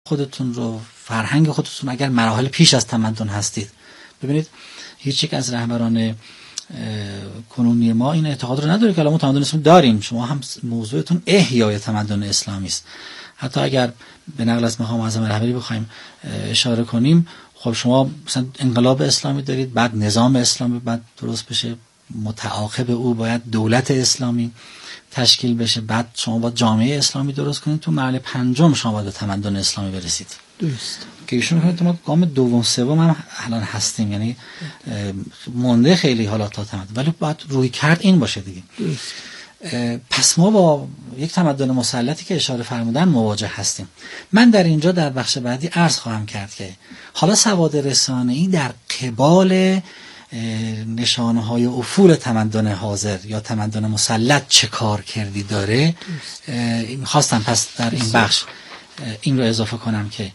خودتون رو، فرهنگ خودتون، اگر مراحل پیش از تمدن هستید. ببینید هیچ یک از رهبران کنونی ما این اعتقاد رو نداره که الان ما تمدن اسلامی داریم. شما هم موضوعتون احیای تمدن اسلامی است. حتی اگر به نقل از مقام اعظم رهبری بخوایم اشاره کنیم، خب شما مثلا انقلاب اسلامی دارید، بعد نظام اسلامی بعد درست بشه، متعاقب او باید دولت اسلامی تشکیل بشه، بعد شما باید جامعه اسلامی درست کنید، تو مرحله پنجم شما باید به تمدن اسلامی برسید. درست. که ایشون میگه ما گام دوم سوم هم الان هستیم، یعنی مونده خیلی حالا تا تمدن، ولی باید روی کرد این باشه دیگه. درست. پس ما با یک تمدن مسلطی که اشاره فرمودن مواجه هستیم. من در اینجا در بخش بعدی عرض خواهم کرد که حالا سواد رسانه‌ای در قبال نشانه‌های افول تمدن حاضر یا تمدن مسلط چه کار کردی داره. خواستم پس در این بخش این رو اضافه کنم که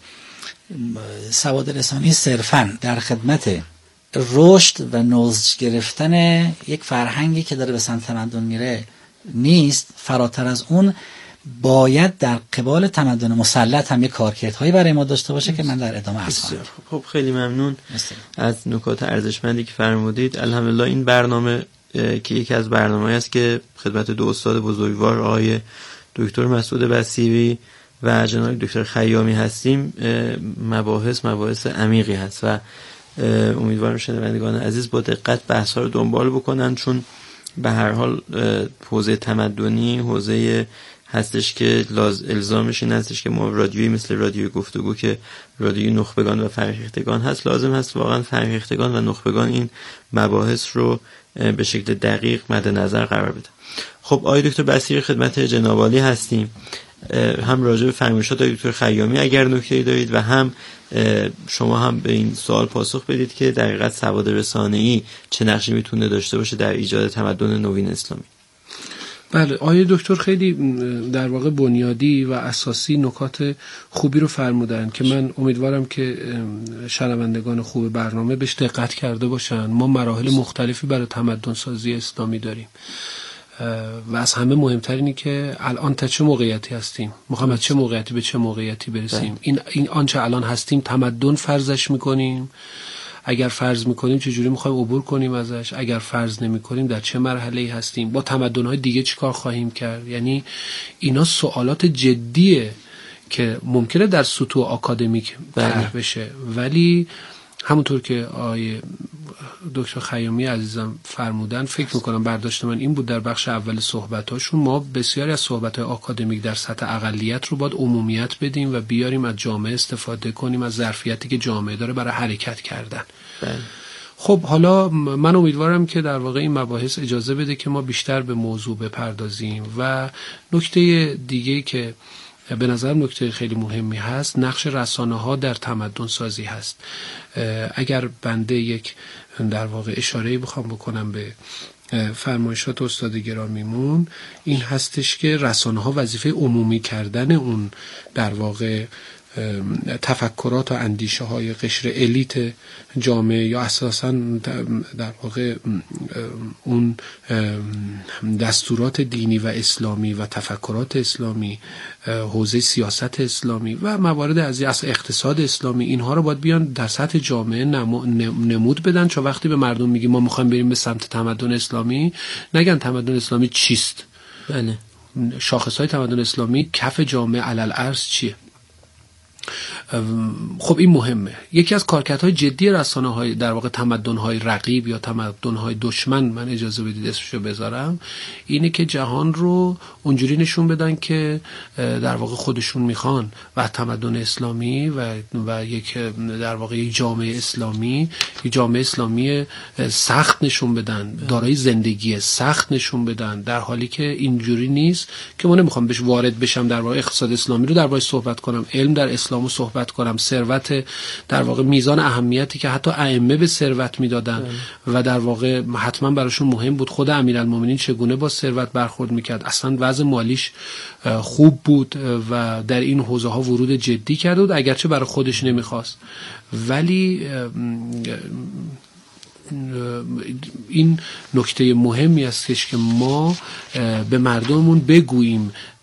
سواد رسانه‌ای صرفاً در خدمت رشد و نضج گرفتن یک فرهنگی که داره به سمت تمدن میره نیست، فراتر از اون باید در قبال تمدن مسلط هم یک کارکردهایی برای ما داشته باشه که من در ادامه عرض خواهم. خب خیلی ممنون از نکات ارزشمندی که فرمودید. الحمدلله این برنامه که یکی از برنامه‌ای است که خدمت دو استاد بزرگوار آقای دکتر مسعود بصیری و جناب دکتر خیامی هستیم، مباحث عمیقی هست و امیدوارم شنوندگان عزیز با دقت بحث‌ها رو دنبال بکنن، چون به هر حال حوزه تمدنی حوزه هستش که الزامش این هستش که ما رادیویی مثل رادیوی گفتگو که رادیوی نخبگان و فرهیختگان هست، لازم هست واقعا فرهیختگان و نخبگان این مباحث رو به شکل دقیق مد نظر قرار بده. خب آقای دکتر بصیری خدمت جناب عالی هستیم، هم راجع به فرمایشات دکتر خیامی اگر نکته‌ای دارید و هم شما هم به این سوال پاسخ بدید که در حقیقت سواد رسانه‌ای چه نقشی میتونه داشته باشه در ایجاد تمدن نوین اسلامی. بله آقای دکتر خیلی در واقع بنیادی و اساسی نکات خوبی رو فرمودن که من امیدوارم که شنوندگان خوب برنامه بهش دقت کرده باشن. ما مراحل مختلفی برای تمدن سازی اسلامی داریم و از همه مهمتر اینه که الان تا چه موقعیتی هستیم، میخوایم از چه موقعیتی به چه موقعیتی برسیم. این آنچه الان هستیم تمدن فرضش میکنیم، اگر فرض میکنیم چجوری میخوایم عبور کنیم ازش، اگر فرض نمیکنیم در چه مرحله‌ای هستیم، با تمدن‌های دیگه چیکار خواهیم کرد. یعنی اینا سوالات جدیه که ممکنه در سطوح آکادمیک طرح بشه، ولی همونطور که آقای دکتر خیامی عزیزم فرمودن، فکر میکنم برداشت من این بود در بخش اول صحبتاشون، ما بسیاری از صحبت‌های آکادمیک در سطح اقلیت رو باید عمومیت بدیم و بیاریم از جامعه استفاده کنیم، از ظرفیتی که جامعه داره برای حرکت کردن. خب حالا من امیدوارم که در واقع این مباحث اجازه بده که ما بیشتر به موضوع بپردازیم. و نکته دیگه که به نظر نکته خیلی مهمی هست، نقش رسانه‌ها در تمدن سازی هست. اگر بنده یک در واقع اشاره‌ای بخوام بکنم به فرمایشات استاد گرامیمون، این هستش که رسانه‌ها وظیفه عمومی کردن اون در واقع تفکرات و اندیشه های قشر الیت جامعه یا اساساً در واقع اون دستورات دینی و اسلامی و تفکرات اسلامی، حوزه سیاست اسلامی و موارد از اقتصاد اسلامی، اینها رو باید بیان در سطح جامعه نمود بدن، چون وقتی به مردم میگیم ما میخوایم بریم به سمت تمدن اسلامی، نگن تمدن اسلامی چیست. بله. شاخصهای تمدن اسلامی کف جامعه علل ارض چیه. خب این مهمه. یکی از کارکردهای جدی رسانه‌های در واقع تمدن‌های رقیب یا تمدن‌های دشمن، من اجازه بدید اسمشو بذارم، اینه که جهان رو اونجوری نشون بدن که در واقع خودشون میخوان و تمدن اسلامی و یک در واقع یک جامعه اسلامی سخت نشون بدن، دارای زندگی سخت نشون بدن، در حالی که اینجوری نیست. که من نمیخوام بهش وارد بشم در واقع اقتصاد اسلامی رو در واقع صحبت کنم، علم در اسلامو صحبت کنم، ثروت در واقع میزان اهمیتی که حتی ائمه به ثروت میدادن و در واقع حتما براشون مهم بود خود امیرالمومنین چگونه با ثروت برخورد میکرد، اصلا وضع مالیش خوب بود و در این حوزه ها ورود جدی کرده بود، اگرچه برای خودش نمیخواست. ولی این نکته مهمی است که ما به مردممون بگوییم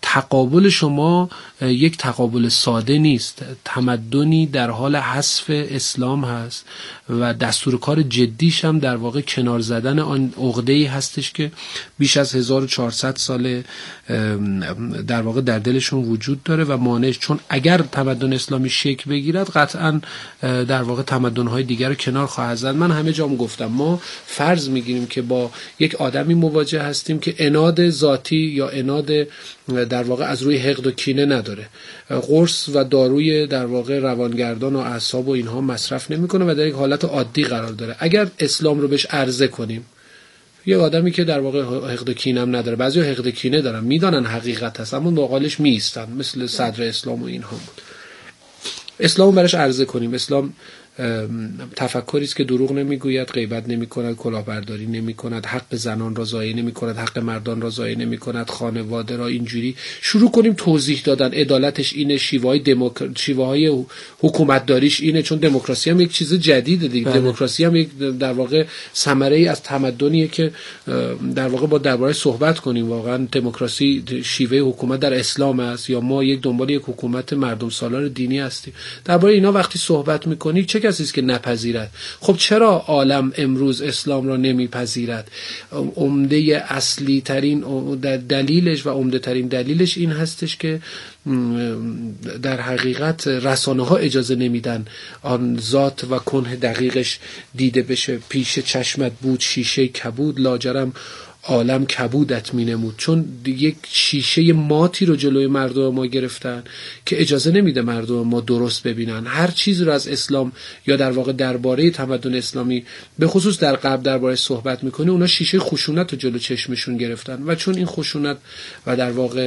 تقابل شما یک تقابل ساده نیست. تمدنی در حال حذف اسلام هست و دستور کار جدیش هم در واقع کنار زدن آن عقده‌ای هستش که بیش از 1400 سال در واقع در دلشون وجود داره و مانعش، چون اگر تمدن اسلامی شکل بگیرد قطعا در واقع تمدن‌های دیگر رو کنار خواهد زد. من همه جام گفتم ما فرض میگیریم که با یک آدمی مواجه هستیم که عناد ذاتی یا عناد در واقع از روی حقد و کینه نداره، قرص و داروی در واقع روانگردان و اعصاب و اینها مصرف نمیکنه و در یک حالت عادی قرار داره. اگر اسلام رو بهش عرضه کنیم، یه آدمی که در واقع حقد و کینه هم نداره، بعضیا حقد و کینه دارن، میدانن حقیقت هست اما مقالش میایستن، مثل صدر اسلام و اینها بود. اسلام براش عرضه کنیم. اسلام تفکری است که دروغ نمیگوید، غیبت نمیکند، کلاهبرداری نمیکند، حق زنان را ضایع نمیکند، حق مردان را ضایع نمیکند، خانواده را اینجوری شروع کنیم توضیح دادن. عدالتش اینه، شیوه‌های حکومت داریش اینه، چون دموکراسی هم یک چیز جدیده دیگه. دموکراسی هم یک در واقع ثمره ای از تمدنیه که در واقع با درباره صحبت کنیم. واقعا دموکراسی شیوه حکومت در اسلام است یا ما یک دنبال یک حکومت مردم سالار دینی هستیم؟ درباره اینا وقتی صحبت میکنی چه کسی است که نپذیرد؟ خب چرا عالم امروز اسلام را نمیپذیرد؟ عمده اصلی ترین دلیلش و عمده ترین دلیلش این هستش که در حقیقت رسانه ها اجازه نمیدن آن ذات و کنه دقیقش دیده بشه. پیش چشمت بود شیشه کبود، لاجرم عالم کبودت می نمود. چون یک شیشه ماتی رو جلوی مردم ما گرفتن که اجازه نمیده مردم ما درست ببینن. هر چیز رو از اسلام یا در واقع درباره تمدن اسلامی به خصوص در غرب درباره صحبت میکنه، اونا شیشه خشونت رو جلو چشمشون گرفتن و چون این خشونت و در واقع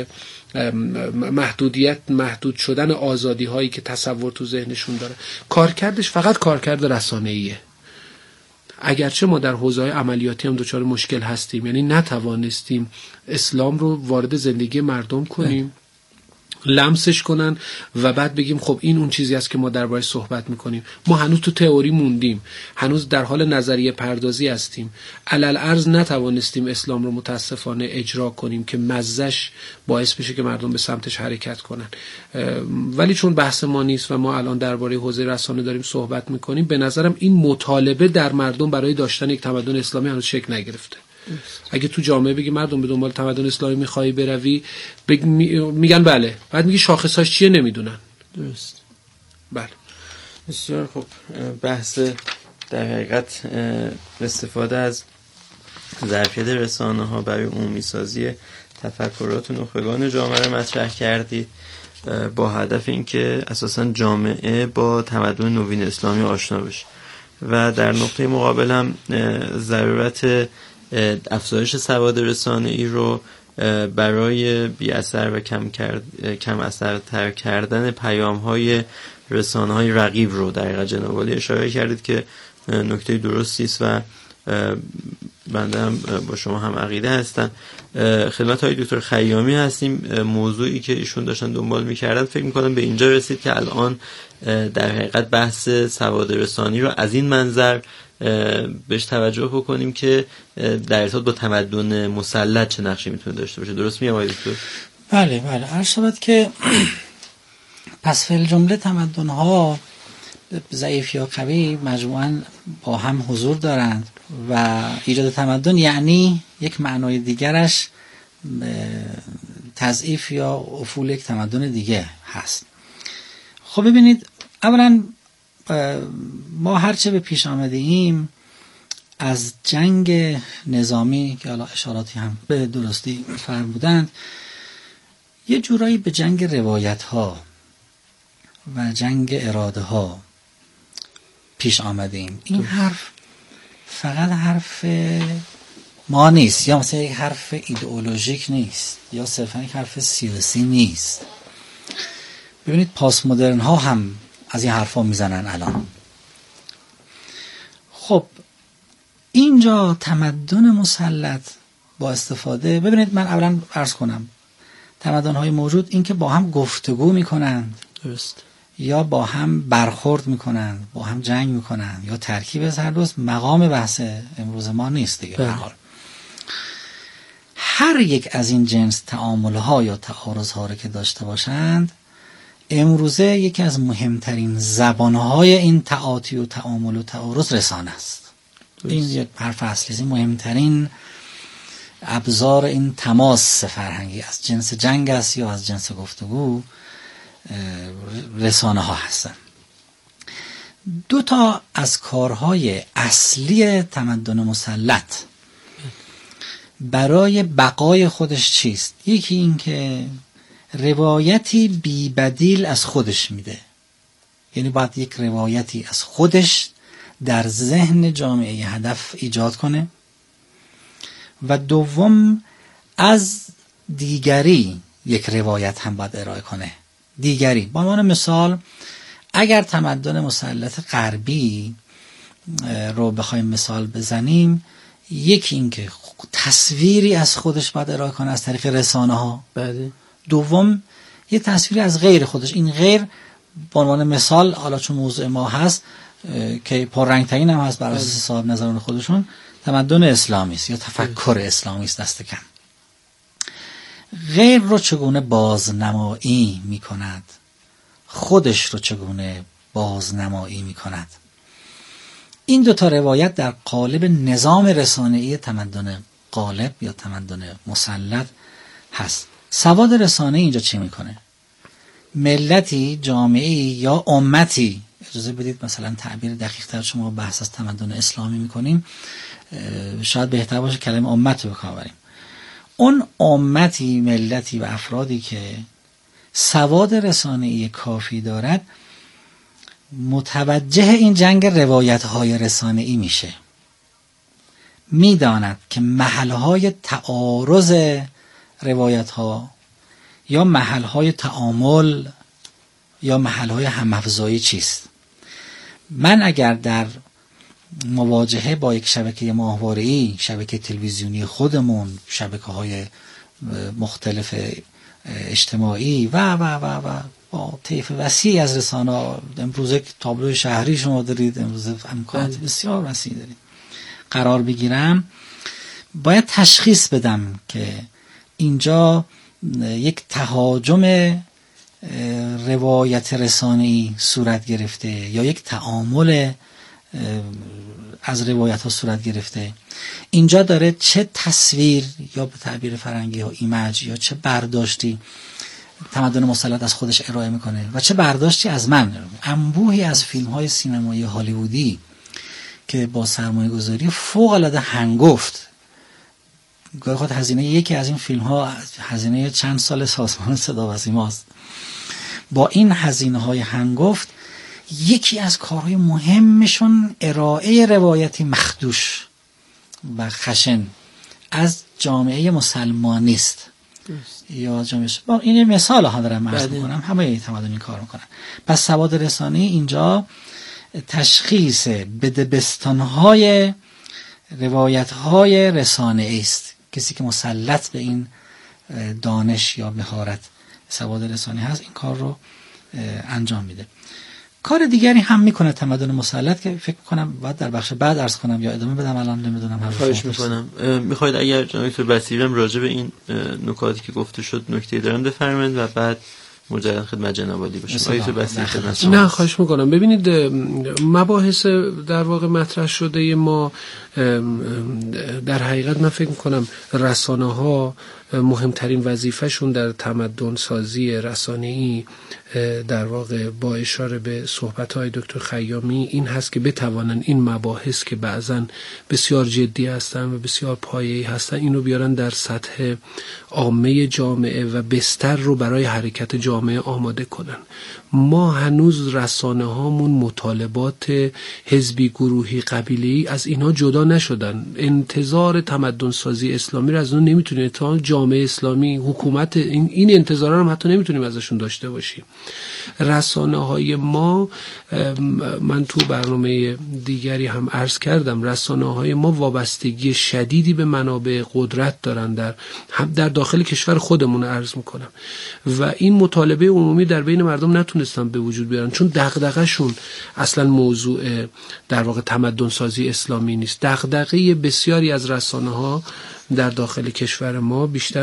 محدود شدن آزادی هایی که تصور تو ذهنشون داره، کارکردش فقط کارکرد رسانه‌ایه. اگرچه ما در حوزه‌های عملیاتی هم دچار مشکل هستیم، یعنی نتوانستیم اسلام رو وارد زندگی مردم کنیم، لمسش کنن و بعد بگیم خب این اون چیزی است که ما دربارش صحبت میکنیم. ما هنوز تو تئوری موندیم، هنوز در حال نظریه پردازی هستیم. علالعرض نتوانستیم اسلام رو متاسفانه اجرا کنیم که مزهش باعث بشه که مردم به سمتش حرکت کنن. ولی چون بحث ما نیست و ما الان درباره حوزه رسانه داریم صحبت میکنیم، به نظرم این مطالبه در مردم برای داشتن یک تمدن اسلامی هنوز شکل نگرفته. اگه تو جامعه بگی مردم به دنبال تمدن اسلامی میخوایی بروی، میگن بله، بعد میگی شاخصاش چیه نمیدونن. درست. بله. بسیار خوب. بحث در حقیقت استفاده از ظرفیت رسانه ها برای عمومی سازی تفکرات نخبگان جامعه رو مطرح کردید با هدف اینکه اساساً جامعه با تمدن نوین اسلامی آشنا بشه و در نقطه مقابل هم ضرورت افزایش سواد رسانه‌ای رو برای بی اثر و کم اثرتر کردن پیام‌های رسانه‌های رقیب رو در حقیقت جناب عالی اشاره کردید که نکته درستی است و بنده هم با شما هم عقیده هستم. خدمت های دکتر خیامی هستیم. موضوعی که ایشون داشتن دنبال می‌کردن فکر می‌کنم به اینجا رسید که الان در حقیقت بحث سواد رسانی رو از این منظر بهش توجه بکنیم که در ارتباط با تمدن مسلط چه نقشی میتونه داشته باشه. درست میگم آقای دکتر؟ بله عرض شود که پس فی الجمله تمدن‌ها ضعیف یا قوی مجموعاً با هم حضور دارند و ایجاد تمدن یعنی یک معنای دیگرش تضعیف یا افول یک تمدن دیگه هست. خب ببینید، اولا ما هرچه به پیش آمده ایم از جنگ نظامی که حالا اشاراتی هم به درستی فرمودند یه جورایی به جنگ روایت ها و جنگ اراده ها پیش آمده ایم. این حرف فقط حرف ما نیست یا مثلا یک حرف ایدئولوژیک نیست یا صرفا یک حرف سیاسی نیست. ببینید پاست مدرن ها هم از این حرفا میزنن الان. خب اینجا تمدن مسلط با استفاده، ببینید من اولا عرض کنم تمدن های موجود این که با هم گفتگو میکنند، درست، یا با هم برخورد میکنن، با هم جنگ میکنن یا ترکیب از هر دوست، مقام بحث امروز ما نیست دیگه. هر یک از این جنس تعامل‌ها یا تعارض‌ها رو که داشته باشند، امروزه یکی از مهمترین زبان‌های این تعاطی و تعامل و تعارض رسانه است. این یک حرف اصلی است. مهمترین ابزار این تماس فرهنگی از جنس جنگ است یا از جنس گفتگو، رسانه ها هستن. دو تا از کارهای اصلی تمدن مسلط برای بقای خودش چیست؟ یکی این که روایتی بی بدیل از خودش میده، یعنی باید یک روایتی از خودش در ذهن جامعه هدف ایجاد کنه، و دوم از دیگری یک روایت هم باید ارائه کنه. دیگری به عنوان مثال، اگر تمدن مسلط غربی رو بخوایم مثال بزنیم، یکی این که تصویری از خودش باید ارائه کنه از طریق رسانه ها، دوم یه تصویری از غیر خودش. این غیر به عنوان مثال، حالا چون موضوع ما هست که پررنگ‌ترین هم هست بر اساس صاحب نظران خودشون، تمدن اسلامی است یا تفکر اسلامی است دست کم. غیر رو چگونه بازنمایی می کند، خودش رو چگونه بازنمایی می کند. این دو تا روایت در قالب نظام رسانه‌ای تمدن غالب یا تمدن مسلط هست. سواد رسانه‌ای اینجا چی میکنه؟ ملتی، جامعه‌ای یا امتی، اجازه بدید مثلا تعبیر دقیق تر، شما بحث از تمدن اسلامی میکنیم، شاید بهتر باشه کلمه امت رو بکار بریم. اون امتی، ملتی و افرادی که سواد رسانه‌ای کافی دارد، متوجه این جنگ روایت‌های رسانه‌ای میشه، میداند که محل‌های تعارض روایت‌ها یا محل‌های تعامل یا محل‌های هم‌افزایی چیست. من اگر در مواجهه با یک شبکه ماهواره‌ای، شبکه تلویزیونی خودمون، شبکه‌های مختلف اجتماعی و با طیف وسیعی از رسانه‌ها، امروزه تابلوی شهری شما دارید، امروزه امکانات بسیار وسیع دارید، قرار بگیرم، باید تشخیص بدم که اینجا یک تهاجم روایت رسانه‌ای صورت گرفته یا یک تعامل از روایت ها صورت گرفته. اینجا داره چه تصویر یا به تعبیر فرنگی ها ایمیج یا چه برداشتی تمدن مسلط از خودش ارائه میکنه و چه برداشتی از من. انبوهی از فیلم های سینمایی هالیوودی که با سرمایه گذاری فوق العاده هنگفت، گاهی خود هزینه یکی از این فیلم ها هزینه چند سال سازمان صدا و سیما است، با این هزینه های هنگفت یکی از کارهای مهمشون ارائه روایتی مخدوش و خشن از جامعه مسلمانی است یا جامعه. با این مثال ها دارم عرض میکنم، همه تمدن این کار میکنن. پس سواد رسانه‌ای اینجا تشخیص بدبستان‌های روایت‌های رسانه‌ای است. کسی که مسلط به این دانش یا مهارت سواد رسانه‌ای هست این کار رو انجام میده. کار دیگری هم میکنه تمدن مسلط که فکر کنم باید در بخش بعد عرض کنم یا ادامه بدم، الان نمیدونم. خواهش میکنم. میخواید اگر جناب دکتر بصیری هم راجع به این نکاتی که گفته شد نکته دارم بفرمایید و بعد مجددا خدمت جناب عالی باشم. نه خواهش میکنم. ببینید مباحث در واقع مطرح شده ما در حقیقت من فکر میکنم رسانه ها مهمترین وظیفهشون در تمدن سازی رسانه‌ای در واقع با اشاره به صحبت‌های دکتر خیامی این هست که بتوانن این مباحث که بعضن بسیار جدی هستن و بسیار پایه‌ای هستن اینو بیارن در سطح عامه جامعه و بستر رو برای حرکت جامعه آماده کنن. ما هنوز رسانه هامون مطالبات حزبی، گروهی، قبیله‌ای از اینا جدا نشدن. انتظار تمدن سازی اسلامی رو از اون نمیتونیم، تا جامعه اسلامی، حکومت، این انتظارا رو حتی نمیتونیم ازشون داشته باشیم. رسانه های ما، من تو برنامه دیگری هم عرض کردم، رسانه های ما وابستگی شدیدی به منابع قدرت دارن، در داخل کشور خودمون عرض میکنم و این مطالبه عمومی در بین مردم نتونستن به وجود بیارن، چون دغدغه‌شون اصلا موضوع در واقع تمدن سازی اسلامی نیست. دغدغه بسیاری از رسانه‌ها در داخل کشور ما بیشتر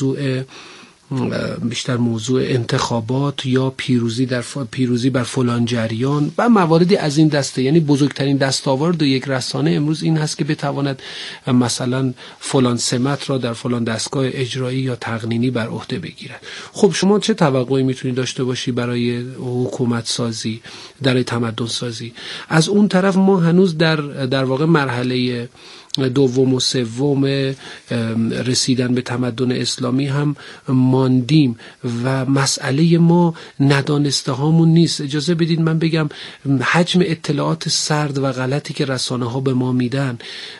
موضوع انتخابات یا پیروزی بر فلان جریان و مواردی از این دسته. یعنی بزرگترین دستاورد یک رسانه امروز این هست که بتواند مثلا فلان سمت را در فلان دستگاه اجرایی یا تقنینی بر عهده بگیرد. خب شما چه توقعی میتونید داشته باشی برای حکومت سازی، برای تمدن سازی؟ از اون طرف ما هنوز در واقع مرحله دوم و سوم رسیدن به تمدن اسلامی هم ماندیم و مسئله ما ندانسته هامون نیست. اجازه بدید من بگم حجم اطلاعات سرد و غلطی که رسانه ها به ما میدن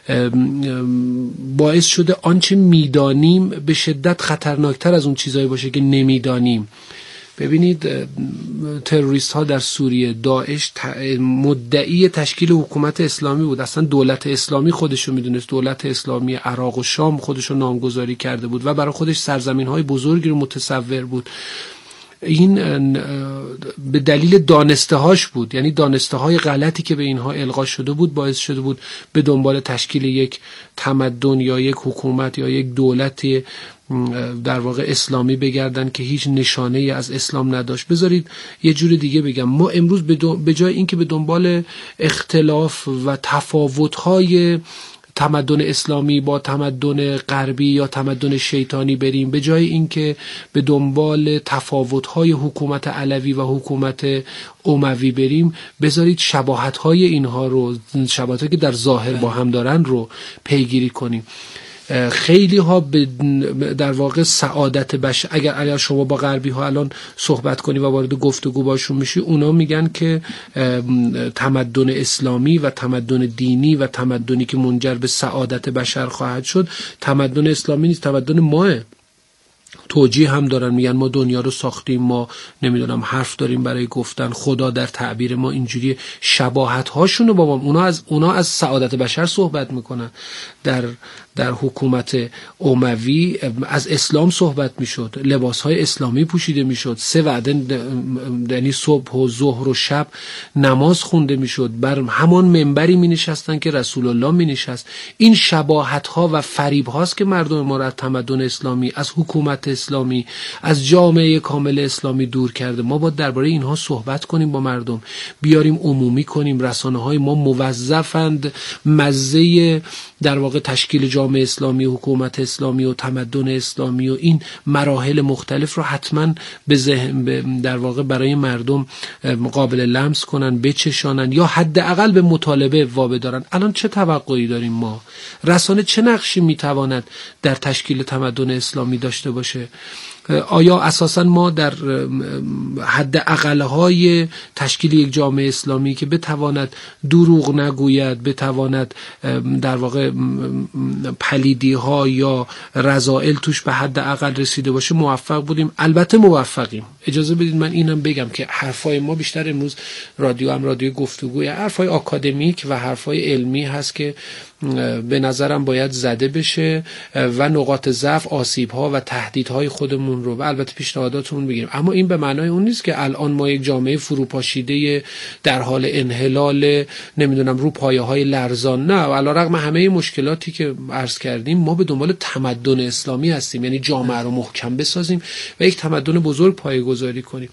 باعث شده آنچه میدانیم به شدت خطرناکتر از اون چیزایی باشه که نمیدانیم. ببینید تروریست ها در سوریه، داعش مدعی تشکیل حکومت اسلامی بود، اصلا دولت اسلامی خودشو میدونست، دولت اسلامی عراق و شام خودشو نامگذاری کرده بود و برای خودش سرزمین های بزرگی رو متصور بود. این به دلیل دانسته هاش بود، یعنی دانسته های غلطی که به اینها القا شده بود باعث شده بود به دنبال تشکیل یک تمدن یا یک حکومت یا یک دولت در واقع اسلامی بگردن که هیچ نشانه ای از اسلام نداشت. بذارید یه جور دیگه بگم، ما امروز به جای اینکه به دنبال اختلاف و تفاوت‌های تمدن اسلامی با تمدن غربی یا تمدن شیطانی بریم، به جای اینکه به دنبال تفاوت‌های حکومت علوی و حکومت اموی بریم، بذارید شباهت‌های اینها رو، شباهت‌هایی که در ظاهر با هم دارن رو پیگیری کنیم. خیلی ها در واقع سعادت بشر، اگر شما با غربی ها الان صحبت کنی و وارد گفتگو باشون میشی، اونا میگن که تمدن اسلامی و تمدن دینی و تمدنی که منجر به سعادت بشر خواهد شد تمدن اسلامی نیست، تمدن ماه. توجیه هم دارن، میگن ما دنیا رو ساختیم، ما نمیدونم حرف داریم برای گفتن، خدا در تعبیر ما اینجوری. شباهت هاشونو با ما، اونا از سعادت بشر صحبت میکنن. در حکومت اموی از اسلام صحبت میشد، لباس های اسلامی پوشیده میشد، 3 وعده یعنی صبح و ظهر و شب نماز خونده میشد، بر همان منبری می نشستن که رسول الله می نشست. این شباهت ها و فریب هاست که مردم ما را از تمدن اسلامی، از حکومت اسلامی، از جامعه کامل اسلامی دور کرده. ما باید درباره اینها صحبت کنیم، با مردم بیاریم، عمومی کنیم. رسانه های ما موظفند مزه در واقع تشکیل جامعه اسلامی، حکومت اسلامی و تمدن اسلامی و این مراحل مختلف رو حتما به ذهن در واقع برای مردم قابل لمس کنن، بچشانن یا حداقل به مطالبه وابدارن. الان چه توقعی داریم ما؟ رسانه چه نقشی میتواند در تشکیل تمدن اسلامی داشته باشه؟ آیا اساساً ما در حد اقل‌های تشکیل یک جامعه اسلامی که بتواند دروغ نگوید، بتواند در واقع پلیدی‌ها یا رذائل توش به حد اقل رسیده باشه موفق بودیم؟ البته موفقیم. اجازه بدید من اینم بگم که حرفای ما بیشتر امروز رادیو گفتگوی، حرفای آکادمیک و حرفای علمی هست که به نظرم باید زده بشه و نقاط ضعف، آسیب‌ها و تهدیدهای خودمون رو و البته پیشنهاداتمون بگیریم. اما این به معنای اون نیست که الان ما یک جامعه فروپاشیده در حال انحلال، نمیدونم رو پایه‌های لرزان. نه، علیرغم همه مشکلاتی که عرض کردیم ما به دنبال تمدن اسلامی هستیم، یعنی جامعه رو محکم بسازیم و یک تمدن بزرگ پایه‌گذاری کنیم.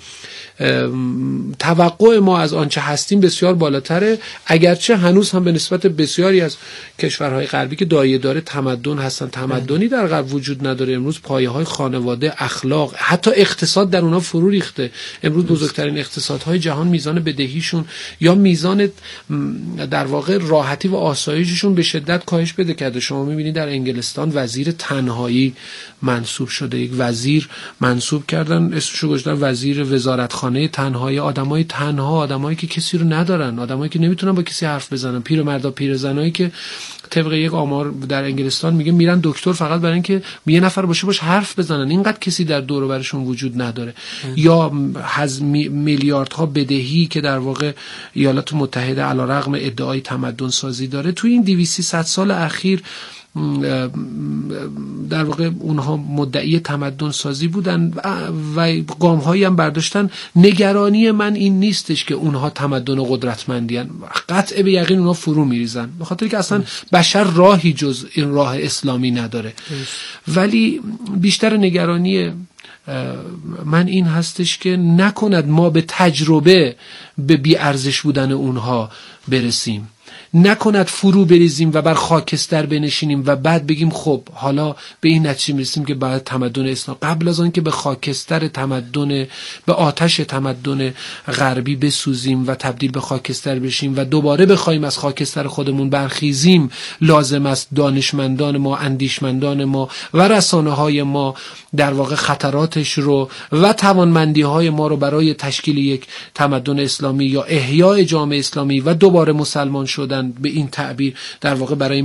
توقع ما از آنچه هستیم بسیار بالاتره، اگرچه هنوز هم به نسبت بسیاری از کشورهای غربی که دایه داره تمدن هستن، تمدنی در غرب وجود نداره. امروز پایه‌های خانواده، اخلاق، حتی اقتصاد در اونها فرو ریخته. امروز بزرگترین اقتصادهای جهان میزان بدهیشون یا میزان در واقع راحتی و آسایششون به شدت کاهش پیدا کرده. شما میبینید در انگلستان وزیر تنهایی منصوب شده، یک وزیر منصوب کردن، اسمشو گذاشتن وزیر وزارتخانه تنهایی. آدمای تنها، آدمایی که کسی رو ندارن، آدمایی که نمیتونن با کسی حرف بزنن، پیرمردا، پیرزنایی که طبق یک آمار در انگلستان میگه میرن دکتر فقط برای اینکه یه نفر باش حرف بزنن، اینقدر کسی در دور و برشون وجود نداره. یا میلیاردها بدهی که در واقع ایالات متحده علیرغم ادعای تمدن سازی داره، تو این 200-300 سال اخیر در واقع اونها مدعی تمدن سازی بودن و گام هایی هم برداشتن. نگرانی من این نیستش که اونها تمدن و قدرتمندیان، قطع به یقین اونها فرو میریزن، به خاطر که اصلا بشر راهی جز این راه اسلامی نداره. ولی بیشتر نگرانی من این هستش که نکند ما به تجربه به بی‌ارزش بودن اونها برسیم، نکند فرو بریزیم و بر خاکستر بنشینیم و بعد بگیم خب حالا به این نتیجه میرسیم که بعد تمدن اسلام، قبل از آن که به خاکستر تمدن، به آتش تمدن غربی بسوزیم و تبدیل به خاکستر بشیم و دوباره بخوایم از خاکستر خودمون برخیزیم، لازم است دانشمندان ما، اندیشمندان ما و رسانه های ما در واقع خطراتش رو و توانمندی های ما رو برای تشکیل یک تمدن اسلامی یا احیای جامعه اسلامی و دوباره مسلمان شدن به این تعبیر در واقع برای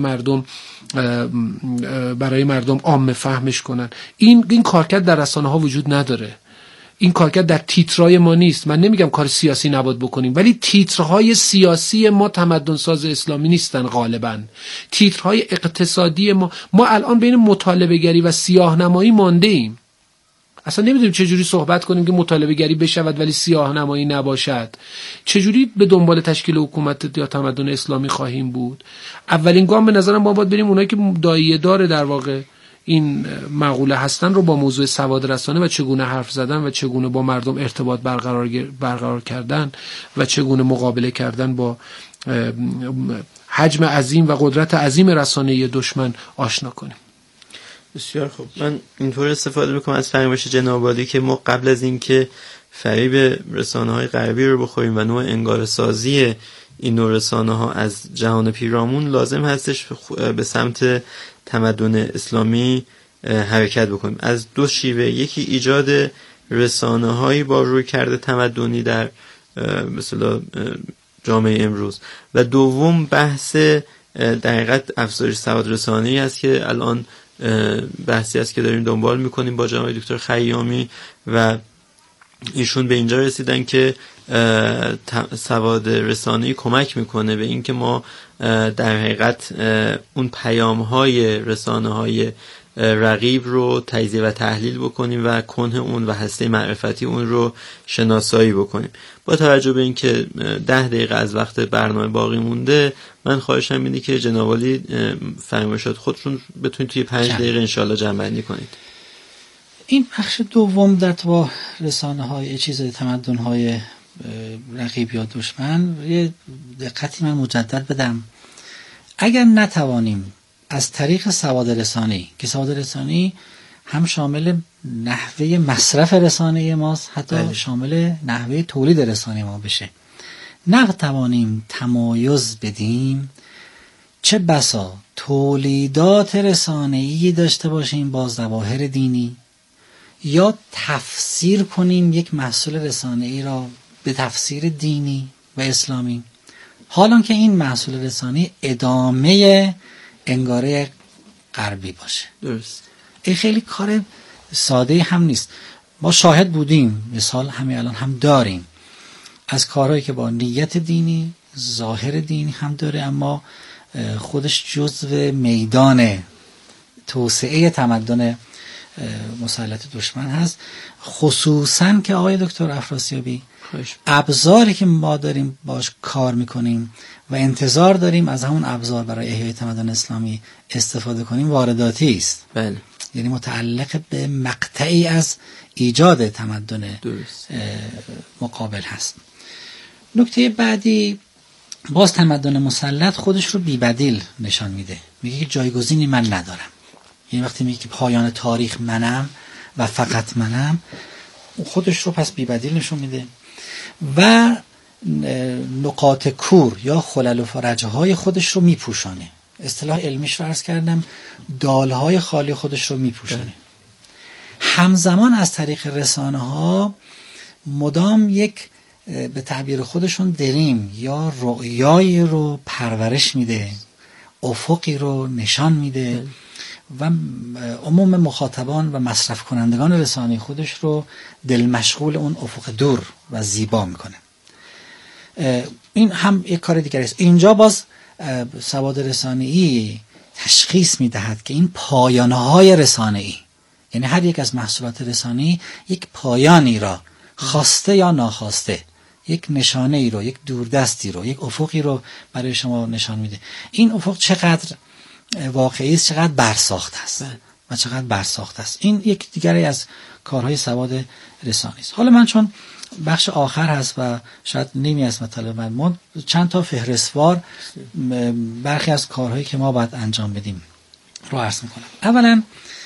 مردم عامه فهمش کنن. این کارکرد در رسانه ها وجود نداره، این کارکرد در تیترهای ما نیست. من نمیگم کار سیاسی نباید بکنیم، ولی تیترهای سیاسی ما تمدن ساز اسلامی نیستن غالبا. تیترهای اقتصادی ما الان بین مطالبه گری و سیاه نمایی مانده ایم. اصلا نمیدونیم چجوری صحبت کنیم که مطالبه گری بشود ولی سیاه نمایی نباشد. چجوری به دنبال تشکیل حکومت یا تمدن اسلامی خواهیم بود؟ اولین گام به نظرم ما باید بریم اونایی که دایه دار در واقع این مقوله هستن رو با موضوع سواد رسانه و چگونه حرف زدن و چگونه با مردم ارتباط برقرار کردن و چگونه مقابله کردن با حجم عظیم و قدرت عظیم رسانه دشمن آشنا کنیم. بسیار خوب. من اینطور استفاده میکنم از فرمایش جناب عالی که ما قبل از اینکه فریب رسانه‌های غربی رو بخوریم و نوع انگاره‌سازی این نوع رسانه‌ها از جهان پیرامون، لازم هستش به سمت تمدن اسلامی حرکت بکنیم از دو شیوه. یکی ایجاد رسانه‌هایی با رویکرد تمدنی در مثلا جامعه امروز و دوم بحث در حقیقت افزایش سواد رسانه‌ای است که الان بحثی است که داریم دنبال میکنیم با جناب دکتر خیامی و ایشون به اینجا رسیدن که سواد رسانه‌ای کمک میکنه به اینکه ما در حقیقت اون پیام‌های رسانه‌های رقیب رو تجزیه و تحلیل بکنیم و کنه اون و هسته معرفتی اون رو شناسایی بکنیم. با توجه به اینکه 10 دقیقه از وقت برنامه باقی مونده، من خواهشم اینه که جناب عالی فرمایشات خودتون بتونید توی 5 دقیقه انشاءالله جمع‌بندی کنید. این بخش دوم در با رسانه‌های تمدن‌های رقیب یا دشمن، یه دقتی من مجدد بدم. اگر نتوانیم از طریق سواد رسانی، که سواد رسانی هم شامل نحوه مصرف رسانه ماست، حتی شامل نحوه تولید رسانه ما بشه، نتوانیم تمایز بدیم، چه بسا تولیدات رسانه‌ای داشته باشیم با ظواهر دینی یا تفسیر کنیم یک محصول رسانه‌ای را به تفسیر دینی و اسلامی، حالان که این محصول رسانه‌ای ادامه انگاره غربی باشه. درست. این خیلی کار ساده هم نیست. ما شاهد بودیم، مثال همین الان هم داریم از کارهایی که با نیت دینی، ظاهر دینی هم داره، اما خودش جزو میدان توسعه تمدن مسلط دشمن هست. خصوصا که آقای دکتر افراسیابی ابزاری که ما داریم باش کار میکنیم و انتظار داریم از همون ابزار برای احیای تمدن اسلامی استفاده کنیم وارداتی است. بله. یعنی متعلق به مقطعی از ایجاد تمدن مقابل هست. نکته بعدی، باز تمدن مسلط خودش رو بی‌بدیل نشان میده. میگه که جایگزینی من ندارم. یعنی وقتی میگه که پایان تاریخ منم و فقط منم، خودش رو پس بی‌بدیل نشون میده و نقاط کور یا خلل و فرجهای خودش رو میپوشانه. اصطلاح علمیش رو عرض کردم، دالهای خالی خودش رو میپوشانه. همزمان از طریق رسانه ها مدام یک به تعبیر خودشون دریم یا رؤیایی رو پرورش میده، افقی رو نشان میده و عموم مخاطبان و مصرف کنندگان رسانه خودش رو دل مشغول اون افق دور و زیبا میکنه. این هم یک کار دیگری است. اینجا باز سواد رسانه‌ای تشخیص میدهد که این پایانهای رسانه‌ای، یعنی هر یک از محصولات رسانه‌ای یک پایانی را خواسته یا ناخواسته، یک نشانه ای رو، یک دوردستی رو، یک افقی رو برای شما نشان میده. این افق چقدر واقعی است، چقدر برساخته است و چقدر برساخته است. این یک دیگری از کارهای سواد رسانی است. حالا من چون بخش آخر هست و شاید نیمی از مطالب من چند تا فهرستوار برخی از کارهایی که ما باید انجام بدیم رو عرض میکنم.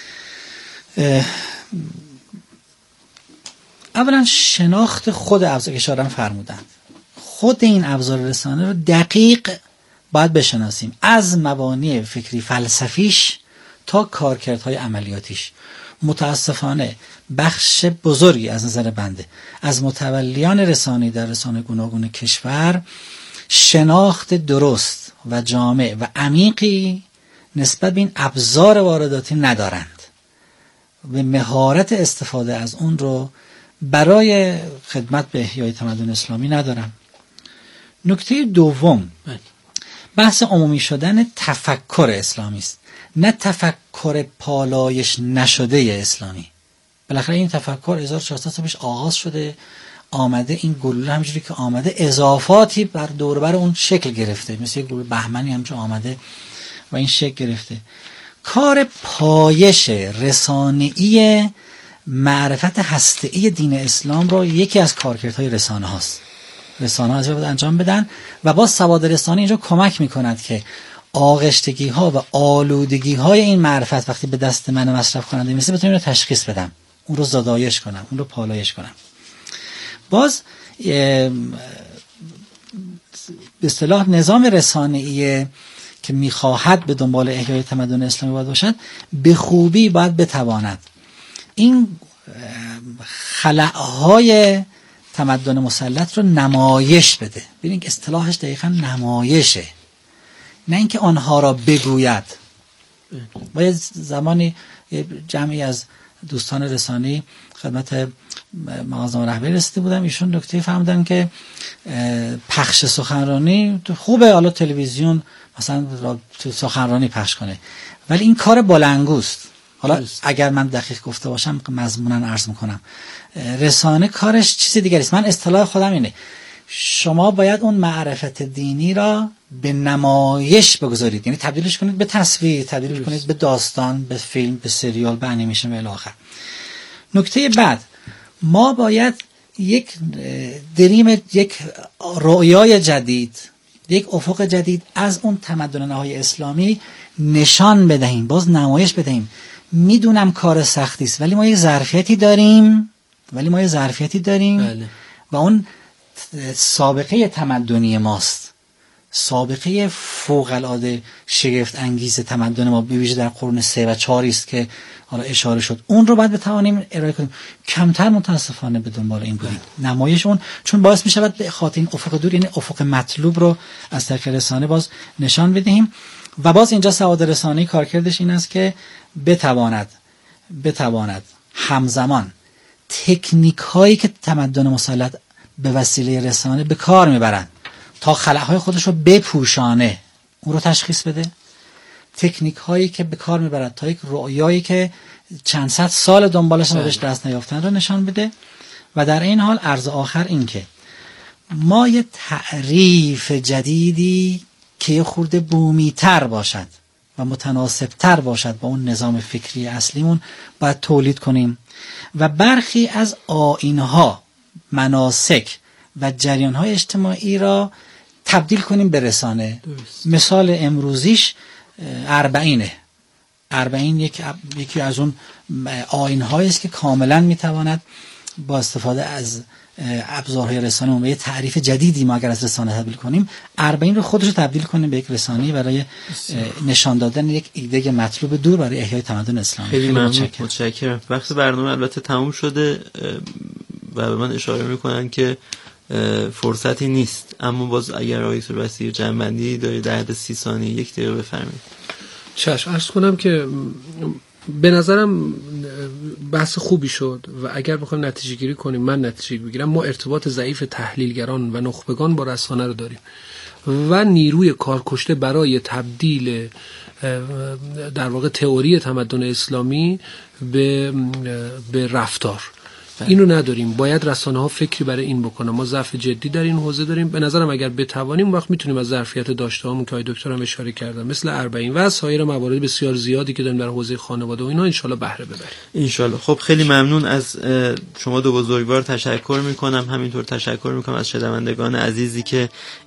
اولا شناخت خود ابزار که اشاره فرمودند، خود این ابزار رسانه رو دقیق باید بشناسیم، از مبانی فکری فلسفیش تا کارکردهای عملیاتیش. متاسفانه بخش بزرگی از نظر بنده از متولیان رسانه‌ای در رسانه گوناگون کشور شناخت درست و جامع و عمیقی نسبت به این ابزار وارداتی ندارند و مهارت استفاده از اون رو برای خدمت به احیای تمدن اسلامی ندارن. نکته دوم بحث عمومی شدن تفکر اسلامی است، نه تفکر پالایش نشده اسلامی. بالاخره این تفکر 1400 سال پیش آغاز شده، آمده این گلوله همجوری که آمده اضافاتی بر دوربر اون شکل گرفته، مثل یک گلوله بهمنی همجوری آمده و این شکل گرفته. کار پایش رسانه‌ای معرفت هسته‌ای دین اسلام رو یکی از کارکردهای رسانه هاست. رسانه ها از باید انجام بدن و با سواد رسانه اینجا کمک میکند که آغشتگی ها و آلودگی های این معرفت وقتی به دست من مصرف کننده میرسه بتونم اینو تشخیص بدم، اون رو زدایش کنم، اون رو پالایش کنم. باز به اصطلاح نظام رسانه‌ای که میخواهد به دنبال احیای تمدن اسلامی باید باشد به خوبی باید بتواند این خلأهای تمدن مسلط رو نمایش بده. ببینید اصطلاحش دقیقاً نمایشه، نه اینکه آنها را بگوید. با یه زمانی جمعی از دوستان رسانه‌ای خدمت معظم رهبری رسیده بودم، ایشون نکته فهمیدن که پخش سخنرانی خوبه، حالا تلویزیون مثلا سخنرانی پخش کنه، ولی این کار بلندگوست. حالا اگر من دقیق گفته باشم مضمونا عرض میکنم، رسانه کارش چیز دیگری است. من اصطلاح خودم اینه، شما باید اون معرفت دینی را به نمایش بگذارید، یعنی تبدیلش کنید به تصویر، تبدیلش کنید به داستان، به فیلم، به سریال، به انیمیشن و الی آخر. نکته بعد، ما باید یک دریم، یک رؤیای جدید، یک افق جدید از اون تمدن نهایی اسلامی نشان بدهیم، باز نمایش بدهیم. میدونم کار سختی است، ولی ما یک ظرفیتی داریم، بله. و اون سابقه تمدنی ماست، سابقه فوق العاده شگفت انگیز تمدن ما به ویژه در قرون 3 و 4 است که حالا اشاره شد. اون رو باید بتوانیم ارائه کنیم. کمتر متاسفانه به دنبال این بودیم. نمایش اون چون باعث می شود به خاطر این افق دور، یعنی افق مطلوب رو از طریق رسانه باز نشان بدهیم. و باز اینجا سواد رسانه‌ای کارکردش این است که بتواند همزمان تکنیک هایی که تمدن مسلط به وسیله رسانه به کار میبرند تا خلأهای خودش رو بپوشانه، اون رو تشخیص بده. تکنیک هایی که به کار میبرند تا یک رؤیایی که چند صد سال دنبالش بهش دست نیافتن رو نشان بده. و در این حال عرض آخر این که ما یه تعریف جدیدی که یه خورده بومی تر باشد و متناسب تر باشد با اون نظام فکری اصلیمون باید تولید کنیم و برخی از آیین‌ها، مناسک و جریان‌های اجتماعی را تبدیل کنیم به رسانه. مثال امروزیش اربعین یکی از اون آیین‌هایی است که کاملا میتواند با استفاده از ابزارهای رسانه و یه تعریف جدیدی ما اگر از رسانه تبدیل کنیم، 40 رو خودش رو تبدیل کنیم به یک رسانه برای نشان دادن یک ایده مطلوب دور برای احیای تمدن اسلامی. خیلی متشکرم. وقت برنامه البته تموم شده و به من اشاره میکنن که فرصتی نیست، اما باز اگر آقای دکتر بصیر جنبندی داری در حد 30 ثانیه 1 دقیقه بفرمایید. چشم. عرض کنم که به نظرم بحث خوبی شد و اگر بخوایم نتیجه گیری کنیم، من نتیجه بگیرم، ما ارتباط ضعیف تحلیلگران و نخبگان با رسانه رو داریم. و نیروی کارکشته برای تبدیل در واقع تئوری تمدن اسلامی به رفتار. اینو نداریم. باید رسانه ها فکری برای این بکنن. ما ضعف جدی در این حوزه داریم. به نظرم اگر بتوانیم وقت میتونیم از ظرفیت داشته هامون که آقای دکتر هم اشاره کردن مثل 40 و سایر موارد بسیار زیادی که داریم در حوزه خانواده و اینا ان شاءالله بهره ببریم. ان شاءالله. خب خیلی ممنون از شما دو بزرگوار تشکر میکنم. همینطور تشکر میکنم از شنوندگان عزیزی که